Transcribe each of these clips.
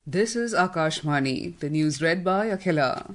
This is Akashvani, the news read by Akhila.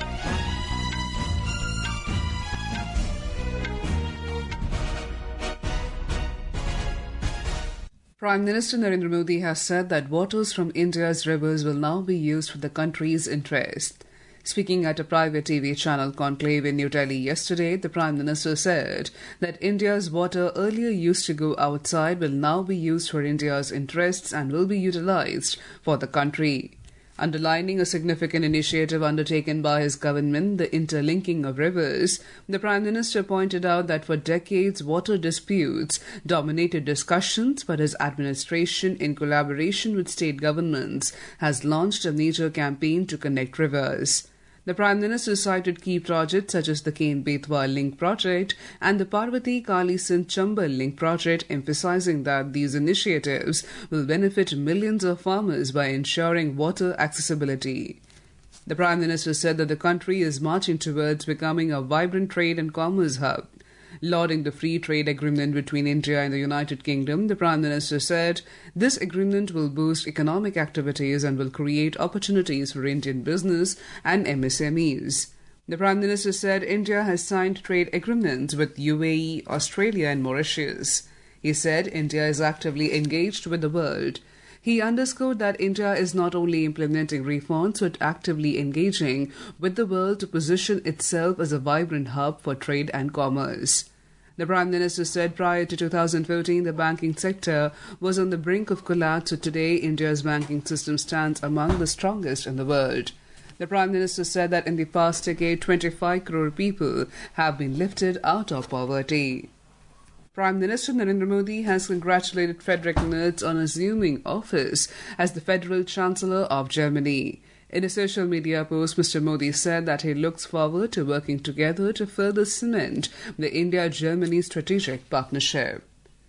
Prime Minister Narendra Modi has said that waters from India's rivers will now be used for the country's interest. Speaking at a private TV channel conclave in New Delhi yesterday, the Prime Minister said that India's water earlier used to go outside will now be used for India's interests and will be utilized for the country. Underlining a significant initiative undertaken by his government, the interlinking of rivers, the Prime Minister pointed out that for decades water disputes dominated discussions, but his administration, in collaboration with state governments, has launched a major campaign to connect rivers. The Prime Minister cited key projects such as the Ken-Betwa Link Project and the Parvati-Kali-Sindh Chambal Link Project, emphasizing that these initiatives will benefit millions of farmers by ensuring water accessibility. The Prime Minister said that the country is marching towards becoming a vibrant trade and commerce hub. Lauding the free trade agreement between India and the United Kingdom, the Prime Minister said this agreement will boost economic activities and will create opportunities for Indian business and MSMEs. The Prime Minister said India has signed trade agreements with UAE, Australia and Mauritius. He said India is actively engaged with the world. He underscored that India is not only implementing reforms but actively engaging with the world to position itself as a vibrant hub for trade and commerce. The Prime Minister said prior to 2014, the banking sector was on the brink of collapse, so today India's banking system stands among the strongest in the world. The Prime Minister said that in the past decade, 25 crore people have been lifted out of poverty. Prime Minister Narendra Modi has congratulated Friedrich Merz on assuming office as the Federal Chancellor of Germany. In a social media post, Mr. Modi said that he looks forward to working together to further cement the India-Germany strategic partnership.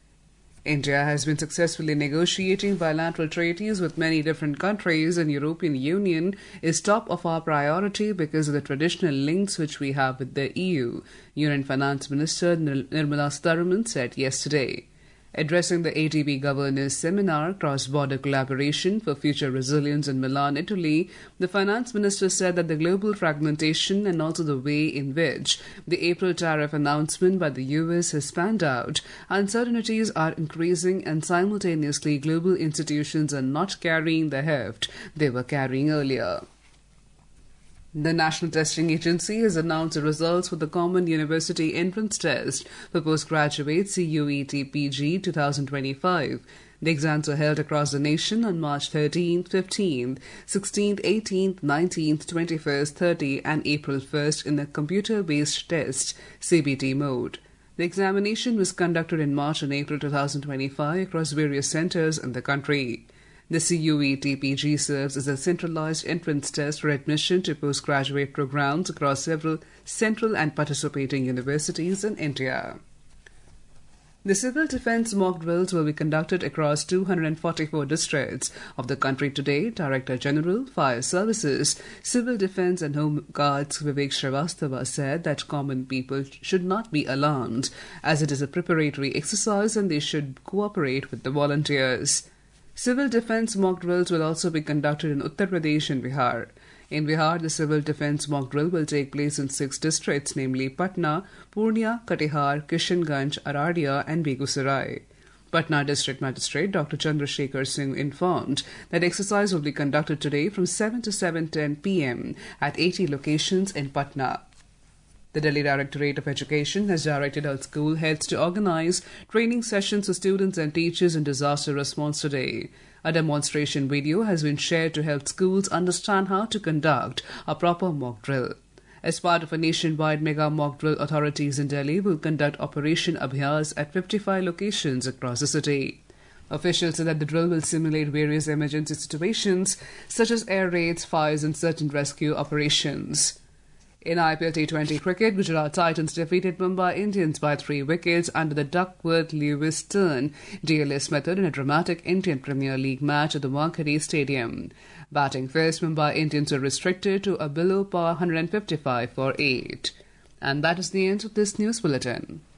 India has been successfully negotiating bilateral treaties with many different countries, and European Union is top of our priority because of the traditional links which we have with the EU, Union Finance Minister Nirmala Sitharaman said yesterday. Addressing the ADB Governors Seminar, Cross-Border Collaboration for Future Resilience in Milan, Italy, the Finance Minister said that the global fragmentation and also the way in which the April tariff announcement by the US has panned out, uncertainties are increasing and simultaneously global institutions are not carrying the heft they were carrying earlier. The National Testing Agency has announced the results for the Common University Entrance Test for postgraduate CUET PG 2025. The exams were held across the nation on March 13th, 15th, 16th, 18th, 19th, 21st, 30th and April 1st in a computer-based test CBT mode. The examination was conducted in March and April 2025 across various centres in the country. The CUET PG serves as a centralized entrance test for admission to postgraduate programs across several central and participating universities in India. The civil defence mock drills will be conducted across 244 districts of the country today. Director General, Fire Services, Civil Defence and Home Guards Vivek Srivastava said that common people should not be alarmed as it is a preparatory exercise and they should cooperate with the volunteers. Civil defence mock drills will also be conducted in Uttar Pradesh and Bihar. In Bihar, the civil defence mock drill will take place in 6 districts, namely Patna, Purnia, Katihar, Kishanganj, Araria and Begusarai. Patna District Magistrate Dr. Chandrasekhar Singh informed that exercise will be conducted today from 7 to 7:10 p.m. at 80 locations in Patna. The Delhi Directorate of Education has directed health school heads to organize training sessions for students and teachers in disaster response today. A demonstration video has been shared to help schools understand how to conduct a proper mock drill. As part of a nationwide mega mock drill, authorities in Delhi will conduct Operation Abhyas at 55 locations across the city. Officials said that the drill will simulate various emergency situations such as air raids, fires and certain rescue operations. In IPL T20 cricket, Gujarat Titans defeated Mumbai Indians by 3 wickets under the Duckworth-Lewis turn DLS method in a dramatic Indian Premier League match at the Wankhede Stadium. Batting first, Mumbai Indians were restricted to a below par 155 for 8. And that is the end of this news bulletin.